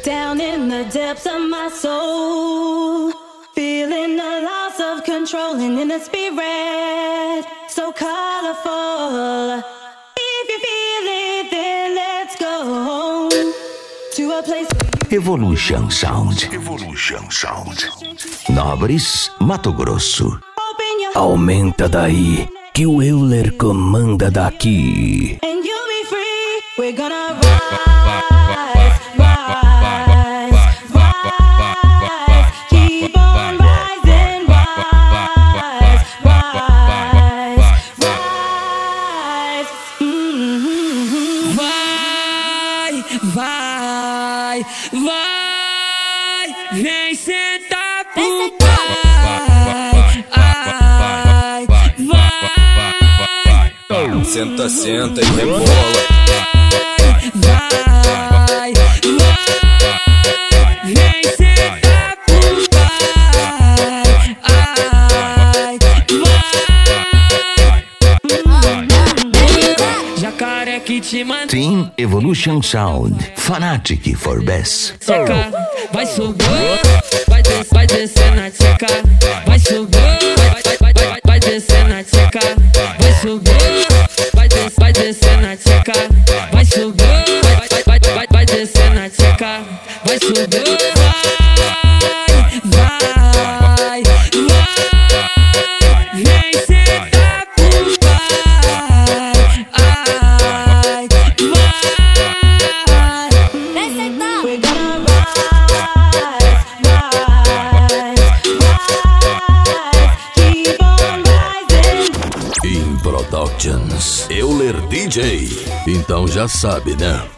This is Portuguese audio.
down in the depths of my soul, feeling the loss of control and in the spirit so colorful. If you feel it, then let's go to a place where Evolution Sound. Nobres, Mato Grosso. Aumenta daí, que o Euler comanda daqui. And you'll be free. We're gonna rise, rise, rise. Keep on rising, rise, rise, rise. Mm-hmm. Vai, vem sentar pro pai. Senta, senta e rebola. Vai, vem sentar pro pai. Jacaré que te manda. Team Evolution Sound. Fanatic for Bass. Vai subir, vai descer na tcheca. Vai subir, vai descer na tcheca. Vai subir, vai descer na tcheca. Vai subir, vai descer na tcheca. Vai subir, vai, vem sentar pro pai. We're gonna rise, rise, rise. Keep on rising. In Productions, Euler DJ. Então já sabe, né?